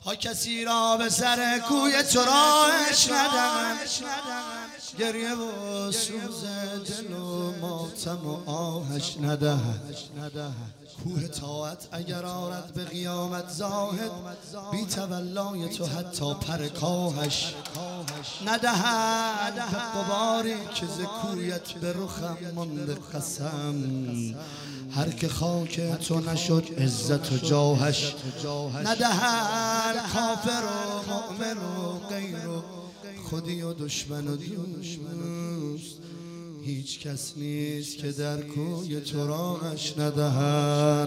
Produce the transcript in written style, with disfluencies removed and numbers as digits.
کسی را به سر کوی تو راهش ندهد، گریه و سوز دل و ماتم و آهش ندهد. کوه طاعت اگر آرد به قیامت زاهد، بی تولای تو حتی پر کاهش ندهد. به غباری که ز کویت به رخم مانده قسم، هر که خاک تو نشد عزت و جاهش ندهد. کافر و مؤمن و غیر و خودی و دشمن و دوست، هیچ کس نیست که در کوی تو راهش ندهد.